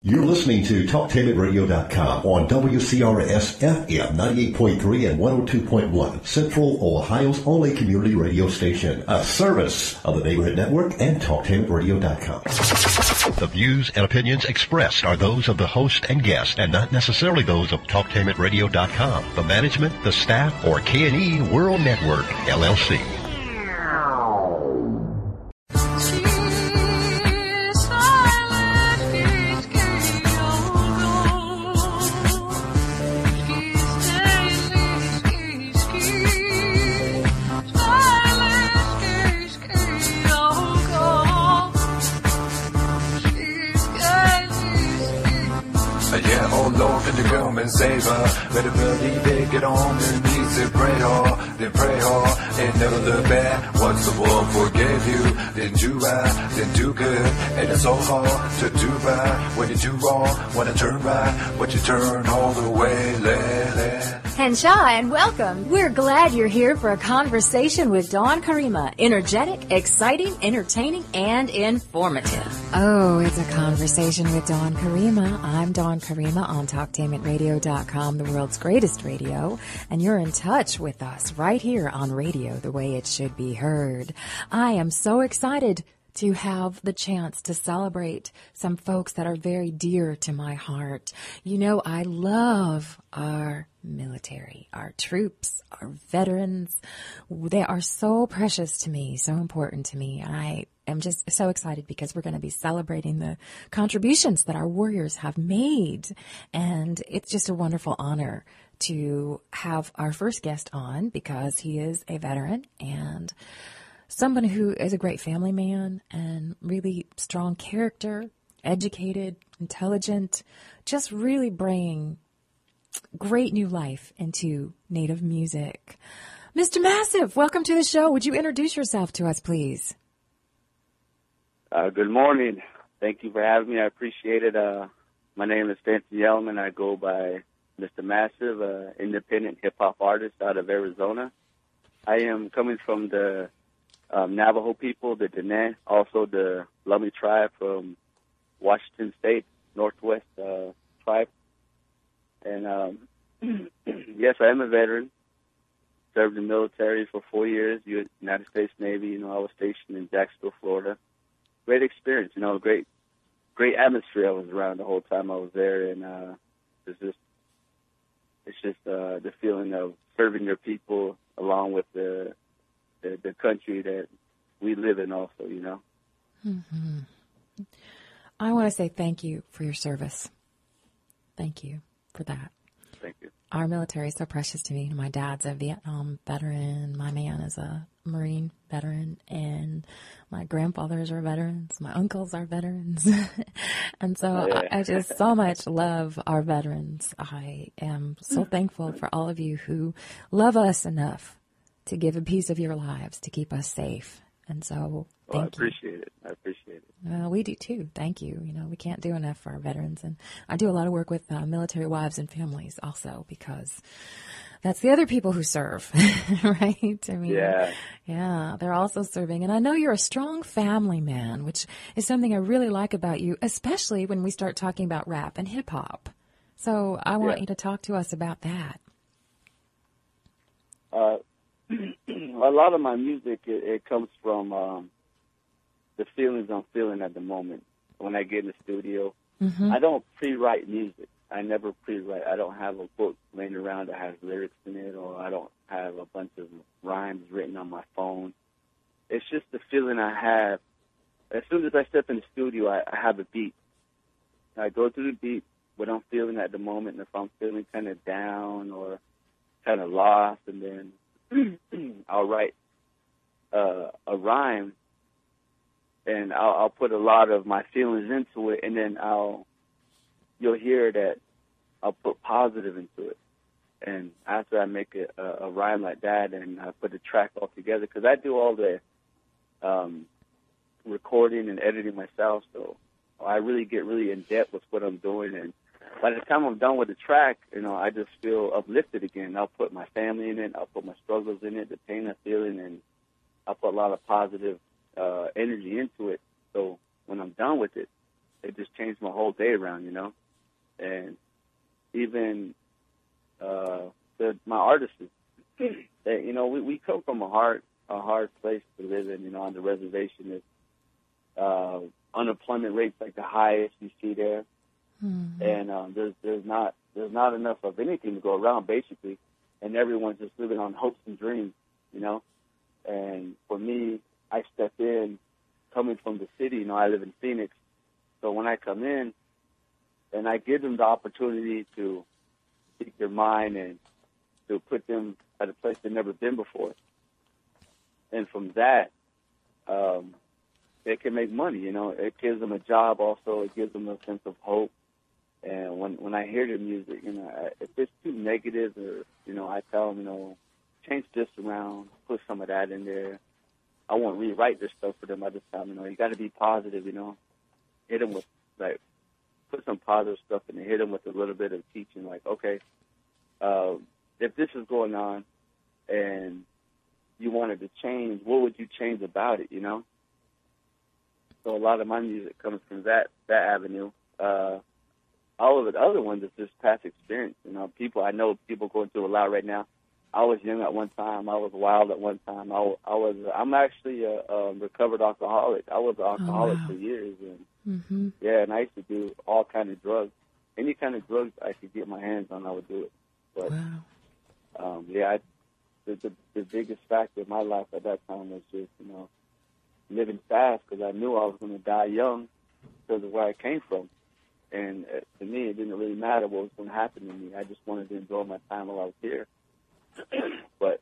You're listening to TalkTamitRadio.com on WCRS FM 98.3 and 102.1, Central Ohio's only community radio station, a service of the Neighborhood Network and TalkTamitRadio.com. The views and opinions expressed are those of the host and guest and not necessarily those of TalkTamitRadio.com, the management, the staff, or K&E World Network, LLC. And save her, better believe it, get on their knees and pray hard, then pray hard, and never look back. Once the world forgave you, then do right, then do good, and it's so hard to do right, when you do wrong, wanna turn right, but you turn all the way, Henshaw, and welcome. We're glad you're here for a conversation with Dawn Karima. Energetic, exciting, entertaining, and informative. Oh, it's a conversation with Dawn Karima. I'm Dawn Karima on TalkTamitRadio.com, the world's greatest radio, and you're in touch with us right here on radio the way it should be heard. I am so excited to have the chance to celebrate some folks that are very dear to my heart. You know, I love our military, our troops, our veterans. They are so precious to me, so important to me. I am just so excited because we're going to be celebrating the contributions that our warriors have made. And it's just a wonderful honor to have our first guest on because he is a veteran and someone who is a great family man and really strong character, educated, intelligent, just really bringing great new life into Native music. Mr. Massive, welcome to the show. Would you introduce yourself to us, please? Good morning. Thank you for having me. I appreciate it. My name is Stanton Yellman. I go by Mr. Massive, independent hip-hop artist out of Arizona. I am coming from the Navajo people, the Diné, also the Lummi tribe from Washington State, Northwest tribe. And yes, I am a veteran. Served in the military for 4 years, United States Navy. You know, I was stationed in Jacksonville, Florida. Great experience, you know, great atmosphere I was around the whole time I was there. And it's just the feeling of serving your people along with the country that we live in also, you know. Mm-hmm. I want to say thank you for your service. Thank you for that. Thank you. Our military is so precious to me. My dad's a Vietnam veteran. My man is a Marine veteran. And my grandfathers are veterans. My uncles are veterans. And so I just so much love our veterans. I am so thankful for all of you who love us enough to give a piece of your lives to keep us safe. And so, thank you. I appreciate it. Well, we do too. Thank you. You know, we can't do enough for our veterans. And I do a lot of work with military wives and families also because that's the other people who serve, right? I mean, yeah, they're also serving. And I know you're a strong family man, which is something I really like about you, especially when we start talking about rap and hip hop. So I want you to talk to us about that. A lot of my music, it comes from the feelings I'm feeling at the moment. When I get in the studio, I don't pre-write music. I never pre-write. I don't have a book laying around that has lyrics in it, or I don't have a bunch of rhymes written on my phone. It's just the feeling I have. As soon as I step in the studio, I have a beat. I go through the beat, what I'm feeling at the moment, and if I'm feeling kind of down or kind of lost, and then I'll write a rhyme, and I'll put a lot of my feelings into it, and then you'll hear that I'll put positive into it. And after I make a rhyme like that, and I put the track all together, because I do all the recording and editing myself, so I really get really in depth with what I'm doing, and by the time I'm done with the track, you know, I just feel uplifted again. I'll put my family in it. I'll put my struggles in it, the pain I'm feeling, and I'll put a lot of positive energy into it. So when I'm done with it, it just changed my whole day around, you know. And even my artists, they, you know, we come from a hard place to live in, you know, on the reservation. It's unemployment rates like the highest you see there, and there's not enough of anything to go around, basically, and everyone's just living on hopes and dreams, you know. And for me, I step in, coming from the city, you know, I live in Phoenix, so when I come in, and I give them the opportunity to speak their mind and to put them at a place they've never been before, and from that, they can make money, you know. It gives them a job also. It gives them a sense of hope. And when I hear their music, you know, if it's too negative, or, you know, I tell them, you know, change this around, put some of that in there. I won't rewrite this stuff for them. I just tell them, you know, you got to be positive, you know. Hit them with, like, put some positive stuff in there. Hit them with a little bit of teaching, like, okay, if this is going on and you wanted to change, what would you change about it, you know? So a lot of my music comes from that avenue. All of the other ones is just past experience. You know, I know people going through a lot right now. I was young at one time. I was wild at one time. I'm actually a recovered alcoholic. I was an alcoholic for years, and yeah, and I used to do all kind of drugs. Any kind of drugs I could get my hands on, I would do it. But yeah, the biggest factor in my life at that time was just, you know, living fast, because I knew I was going to die young because of where I came from. And to me, it didn't really matter what was going to happen to me. I just wanted to enjoy my time while I was here. But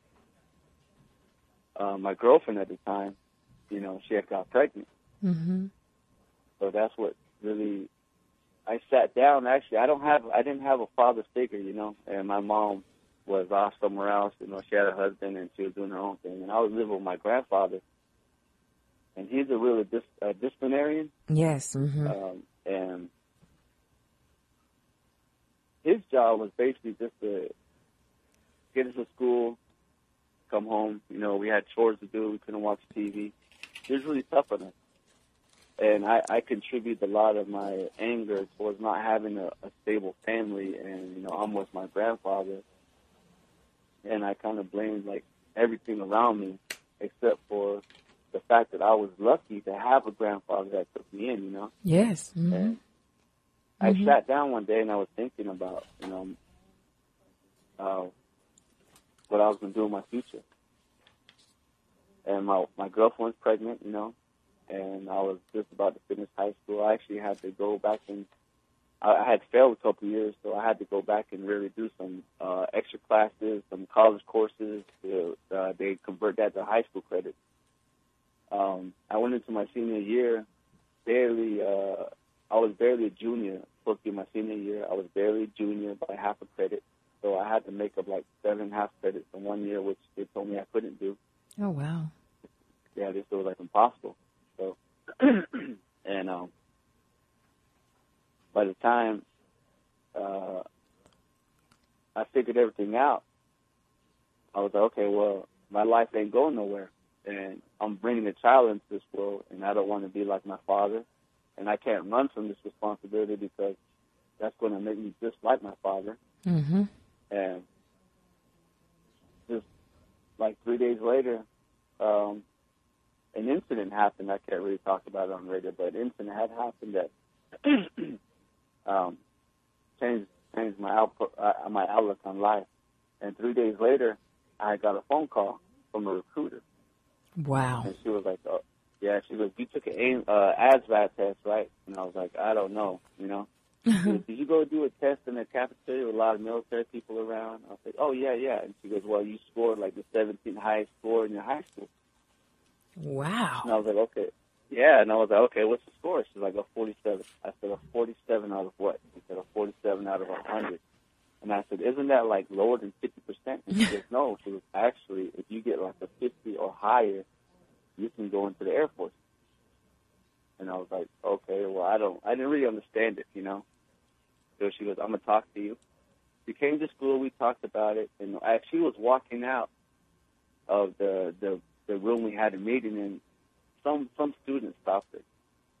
my girlfriend at the time, you know, she had got pregnant. So that's what really, I sat down. Actually, I didn't have a father figure, you know, and my mom was off somewhere else. You know, she had a husband and she was doing her own thing. And I was living with my grandfather. And he's a really disciplinarian. Yes. And his job was basically just to get us to school, come home. You know, we had chores to do. We couldn't watch TV. It was really tough on us. And I contribute a lot of my anger towards not having a stable family. And, you know, I'm with my grandfather. And I kind of blamed, like, everything around me except for the fact that I was lucky to have a grandfather that took me in, you know? Yes. And I sat down one day and I was thinking about, you know, what I was going to do in my future. And my girlfriend was pregnant, you know, and I was just about to finish high school. I actually had to go back and I had failed a couple of years, so I had to go back and really do some extra classes, some college courses. They convert that to high school credits. I went into my senior year I was barely a junior. Supposed to be my senior year. I was barely a junior by half a credit. So I had to make up like 7.5 credits in 1 year, which they told me I couldn't do. Oh, wow. Yeah, this was like impossible. So, and by the time I figured everything out, I was like, okay, well, my life ain't going nowhere. And I'm bringing a child into this world, and I don't want to be like my father. And I can't run from this responsibility because that's going to make me just like my father. And just like 3 days later, an incident happened. I can't really talk about it on radio, but an incident had happened that changed my outlook on life. And 3 days later, I got a phone call from a recruiter. Wow. And she was like, oh, yeah, she goes, you took an ASVAB test, right? And I was like, I don't know, you know. She goes, did you go do a test in the cafeteria with a lot of military people around? I was like, oh, yeah. And she goes, well, you scored like the 17th highest score in your high school. Wow. And I was like, okay. Yeah, and I was like, okay, what's the score? She's like, a 47. I said, a 47 out of what? She said, a 47 out of 100. And I said, isn't that like lower than 50%? And she goes, no. She goes, actually, if you get like a 50 or higher, you can go into the Air Force. And I was like, okay, well, I didn't really understand it, you know. So she goes, I'm going to talk to you. She came to school, we talked about it, and as she was walking out of the room we had a meeting in, some student stopped her.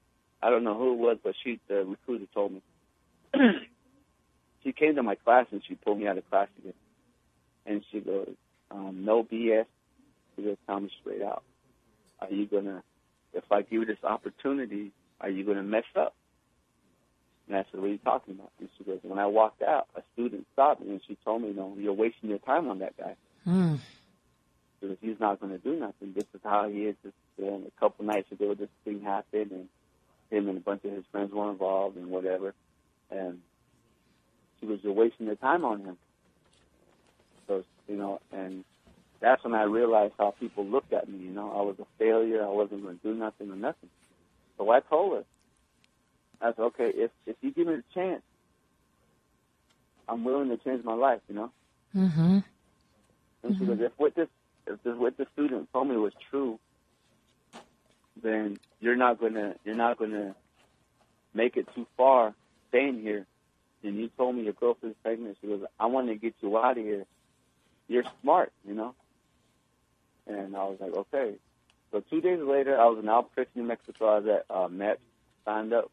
I don't know who it was, but the recruiter told me. She came to my class and she pulled me out of class again. And she goes, no BS. She goes, tell me straight out. Are you going to, if I give you this opportunity, are you going to mess up? And I said, what are you talking about? And she goes, when I walked out, a student stopped me and she told me, you're wasting your time on that guy. Because he's not going to do nothing. This is how he is. A couple nights ago, this thing happened, and him and a bunch of his friends were involved and whatever. And she was, you're wasting your time on him. So, and that's when I realized how people looked at me. I was a failure. I wasn't going to do nothing or nothing. So I told her, I said, okay, if you give me the chance, I'm willing to change my life, Mm-hmm. And she goes, if what the student told me was true, then you're not gonna make it too far staying here. And you told me your girlfriend's pregnant. She goes, I want to get you out of here. You're smart, And I was like, okay. So 2 days later, I was in Albuquerque, New Mexico. I was at MET, signed up,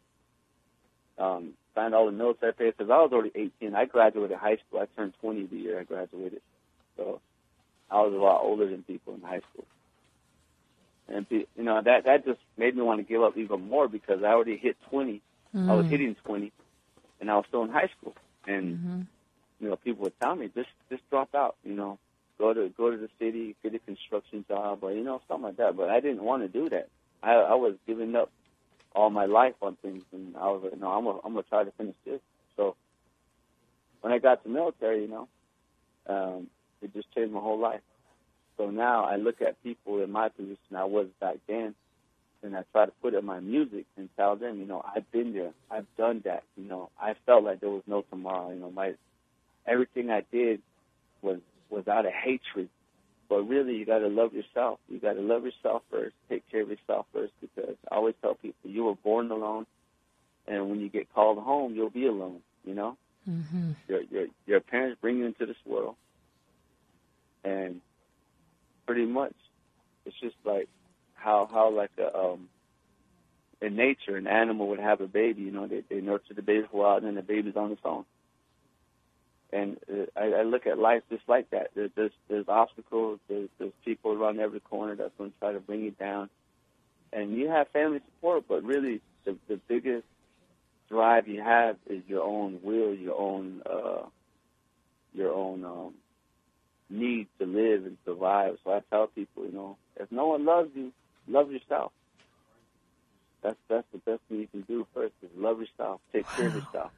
signed all the military papers. Because I was already 18. I graduated high school. I turned 20 the year I graduated. So I was a lot older than people in high school. And, that just made me want to give up even more because I already hit 20. I was hitting 20, and I was still in high school. And, people would tell me, just drop out, go to the city, get a construction job, or, something like that. But I didn't want to do that. I was giving up all my life on things, and I was like, no, I'm going to try to finish this. So when I got to the military, it just changed my whole life. So now I look at people in my position I was back then, and I try to put in my music and tell them, I've been there, I've done that. I felt like there was no tomorrow. Everything I did was out of hatred. But really, you got to love yourself. You got to love yourself first. Take care of yourself first, because I always tell people you were born alone, and when you get called home, you'll be alone. Mm-hmm. Your parents bring you into this world, and pretty much, it's just like how like in nature, an animal would have a baby. They nurture the baby for a while, and then the baby's on its own. And I look at life just like that. There's obstacles. There's people around every corner that's going to try to bring you down. And you have family support, but really the biggest drive you have is your own will, your own need to live and survive. So I tell people, if no one loves you, love yourself. That's the best thing you can do first, is love yourself. Take care of yourself.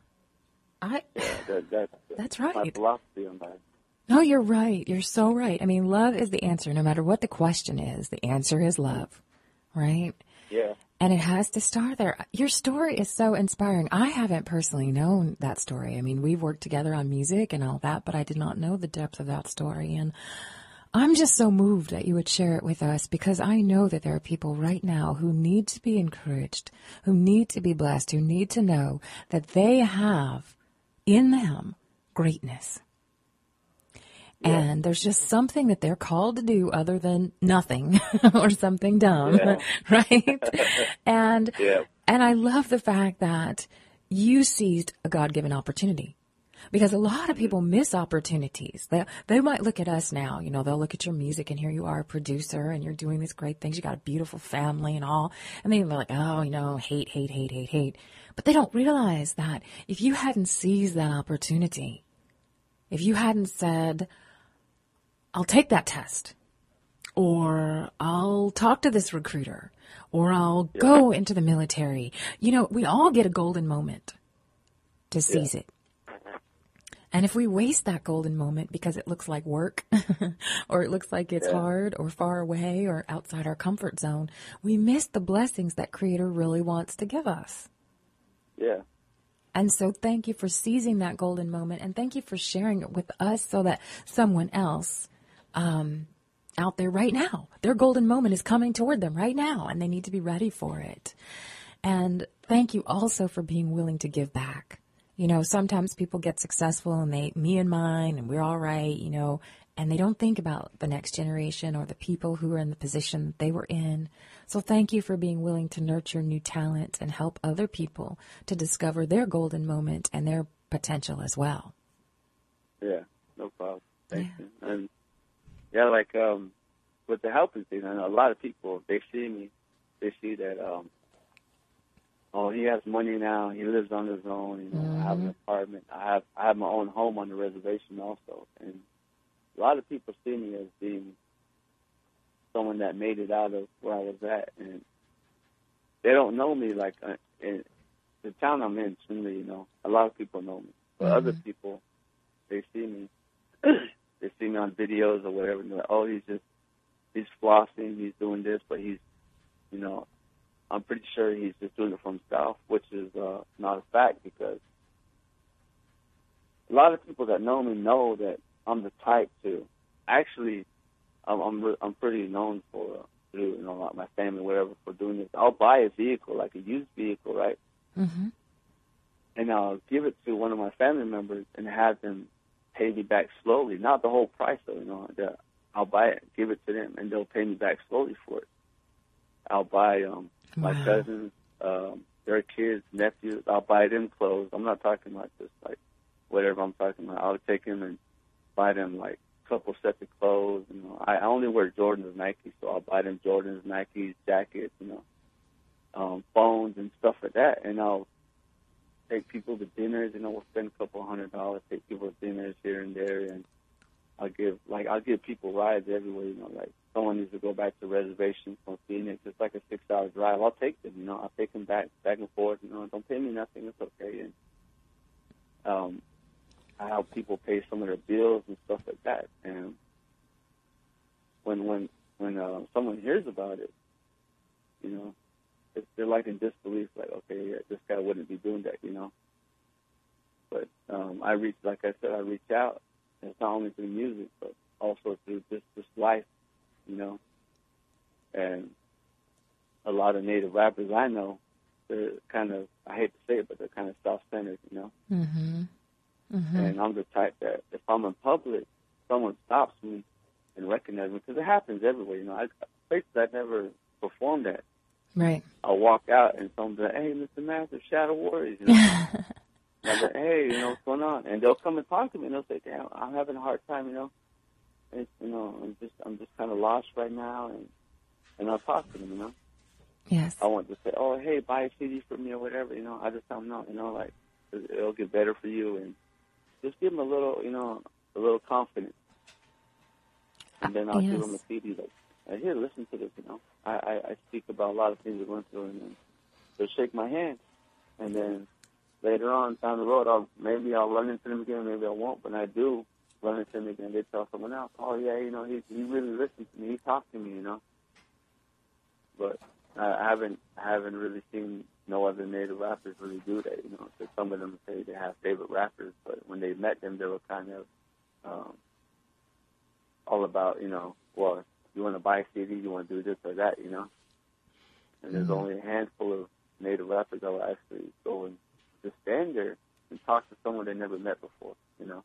That's right. My philosophy on that. No, you're right. You're so right. I mean, love is the answer. No matter what the question is, the answer is love, right? Yeah. And it has to start there. Your story is so inspiring. I haven't personally known that story. I mean, we've worked together on music and all that, but I did not know the depth of that story. And I'm just so moved that you would share it with us, because I know that there are people right now who need to be encouraged, who need to be blessed, who need to know that they have in them greatness. Yeah. And there's just something that they're called to do other than nothing or something dumb, right? And I love the fact that you seized a God-given opportunity, because a lot of people miss opportunities. They might look at us now, they'll look at your music, and here you are, a producer, and you're doing these great things. You got a beautiful family and all. And they're like, oh, hate. But they don't realize that if you hadn't seized that opportunity, if you hadn't said, I'll take that test, or I'll talk to this recruiter, or I'll go into the military, we all get a golden moment to seize it. And if we waste that golden moment because it looks like work or it looks like it's hard or far away or outside our comfort zone, we miss the blessings that Creator really wants to give us. Yeah. And so thank you for seizing that golden moment, and thank you for sharing it with us so that someone else out there right now, their golden moment is coming toward them right now, and they need to be ready for it. And thank you also for being willing to give back. Sometimes people get successful and me and mine, and we're all right, and they don't think about the next generation or the people who are in the position that they were in. So thank you for being willing to nurture new talent and help other people to discover their golden moment and their potential as well. Yeah, no problem. Thank you. And yeah, like with the helping thing, I know a lot of people, they see me, they see that, oh, he has money now, he lives on his own, you know, I have an apartment, I have my own home on the reservation also. And a lot of people see me as being someone that made it out of where I was at, and they don't know me like in the town I'm in. You know, a lot of people know me, but other people, they see me, they see me on videos or whatever, and they're like, oh, he's flossing, he's doing this, but he's, you know, I'm pretty sure he's just doing it for himself, which is not a fact, because a lot of people that know me know that I'm the type to actually. I'm pretty known for through, you know, my family, whatever, for doing this. I'll buy a vehicle, like a used vehicle, right? Mm-hmm. And I'll give it to one of my family members and have them pay me back slowly, not the whole price, though. You know, I'll buy it, give it to them, and they'll pay me back slowly for it. I'll buy my cousins, their kids, nephews. I'll buy them clothes. I'm not talking about just like whatever I'm talking about. I'll take them and buy them like couple sets of clothes. You know, I only wear Jordans and Nike, so I'll buy them Jordans, Nikes, jackets, you know, phones and stuff like that. And I'll take people to dinners. You know, we'll spend a couple $100, take people to dinners here and there, and I'll give people rides everywhere. You know, like someone needs to go back to the reservation from Phoenix. It's like a 6-hour drive. I'll take them. You know, I'll take them back and forth. You know, don't pay me nothing. It's okay. And I help people pay some of their bills and stuff like that. And when someone hears about it, you know, they're like in disbelief, like, okay, yeah, this guy wouldn't be doing that, you know. But I reach out. And it's not only through music, but also through this life, you know. And a lot of Native rappers I know, they're kind of, I hate to say it, but they're kind of self-centered, you know. Mm-hmm. Mm-hmm. And I'm the type that if I'm in public, someone stops me and recognizes me, because it happens everywhere. You know, places I've never performed at. Right. I'll walk out and someone will be like, hey, Mr. Massive, Shadow Warriors. You know? And I'll be like, hey, you know, what's going on? And they'll come and talk to me, and they'll say, damn, I'm having a hard time, you know. It's, you know, I'm just kind of lost right now, and I'll talk to them, you know. Yes. I want to say, oh, hey, buy a CD for me or whatever, you know. I just tell them no, you know, like, it'll get better for you, and just give them a little, you know, a little confidence. And then I'll give them a CD like, here, listen to this, you know. I speak about a lot of things we're going through, and then they'll shake my hand. And then later on down the road, maybe I'll run into them again, maybe I won't. But I do run into them again. They tell someone else, oh, yeah, you know, he really listened to me. He talked to me, you know. But I haven't really seen no other Native rappers really do that, you know. So some of them say they have favorite rappers, but when they met them, they were kind of all about, you know, well, you want to buy a CD, you want to do this or that, you know. And there's only a handful of Native rappers that will actually go and just stand there and talk to someone they never met before, you know.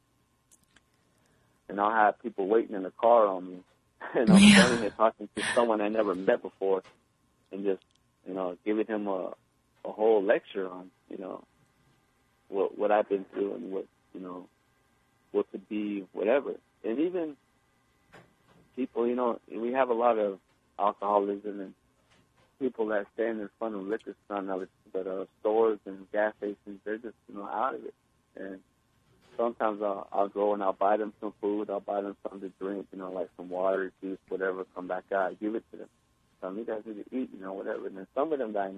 And I'll have people waiting in the car on me, and I'm standing there talking to someone I never met before, and just, you know, giving him a whole lecture on, you know, what I've been through and what, you know, what could be, whatever. And even people, you know, we have a lot of alcoholism and people that stand in front of liquor stores and gas stations, they're just, you know, out of it. And sometimes I'll go and I'll buy them some food, I'll buy them something to drink, you know, like some water, juice, whatever, come back out, I give it to them. Tell them, you guys need to eat, you know, whatever. And then some of them that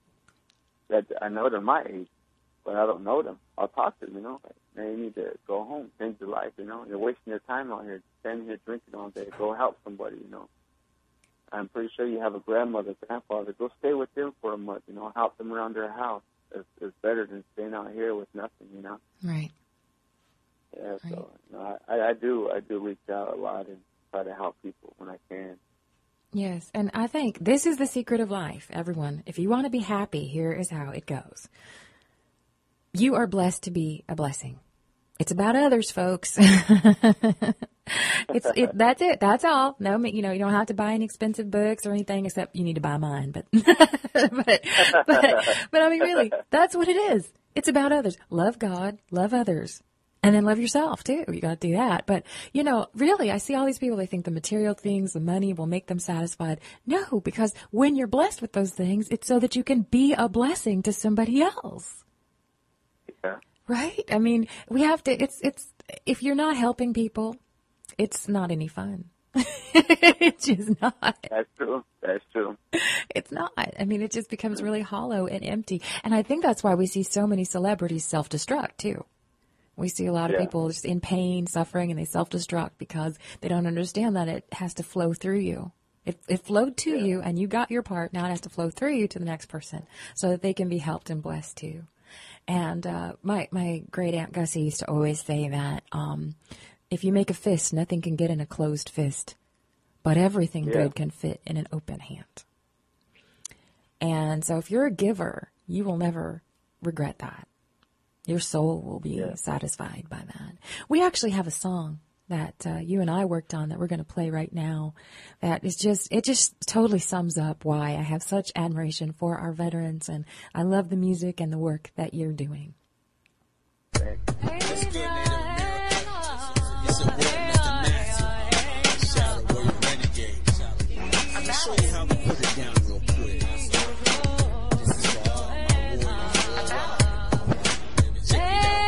I know they're my age, but I don't know them. I'll talk to them, you know, like, man, you need to go home, change your life, you know. You're wasting your time out here, standing here drinking all day. Go help somebody, you know. I'm pretty sure you have a grandmother, grandfather. Go stay with them for a month, you know, help them around their house. It's better than staying out here with nothing, you know. Right. Yeah, right. So you know, I do reach out a lot and try to help people when I can. Yes, and I think this is the secret of life, everyone. If you want to be happy, here is how it goes. You are blessed to be a blessing. It's about others, folks. That's it. That's all. No, you don't have to buy any expensive books or anything, except you need to buy mine. But I mean, really, that's what it is. It's about others. Love God, love others, and then love yourself too. You got to do that. But really, I see all these people. They think the material things, the money, will make them satisfied. No, because when you're blessed with those things, it's so that you can be a blessing to somebody else. Yeah. Right? I mean, we have to. It's if you're not helping people, it's not any fun. It's just not. That's true. That's true. It's not. I mean, it just becomes really hollow and empty. And I think that's why we see so many celebrities self-destruct, too. We see a lot of people just in pain, suffering, and they self-destruct because they don't understand that it has to flow through you. It flowed to you, and you got your part. Now it has to flow through you to the next person so that they can be helped and blessed, too. And my great Aunt Gussie used to always say that if you make a fist, nothing can get in a closed fist, but everything good can fit in an open hand. And so if you're a giver, you will never regret that. Your soul will be satisfied by that. We actually have a song that you and I worked on that we're going to play right now that is it just totally sums up why I have such admiration for our veterans, and I love the music and the work that you're doing. That's good, Native America. It's a word, Mr. Massive. Shout out, Warrior Renegade. I'm going to show you how we put it down real quick. This is for all my warriors worldwide. Check it out.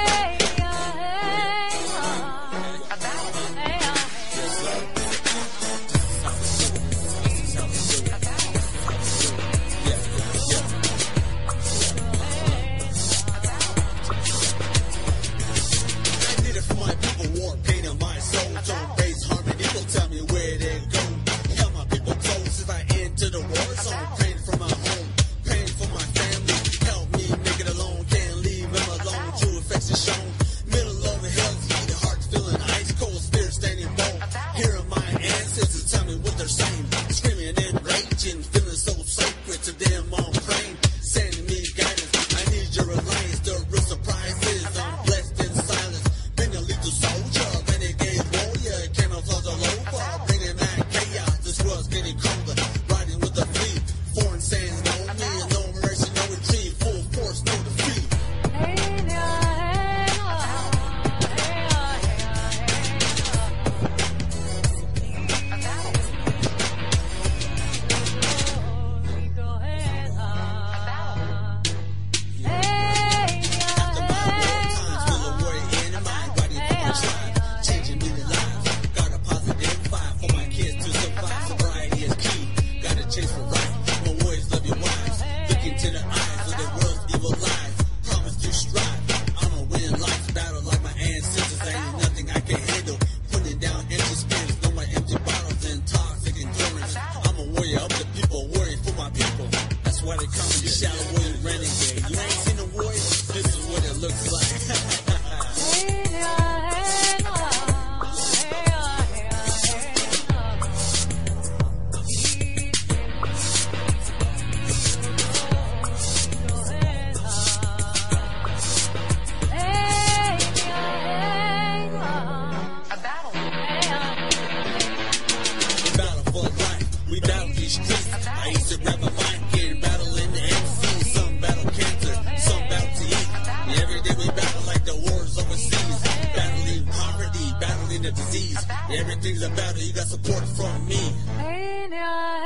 Everything's a battle, you got support from me.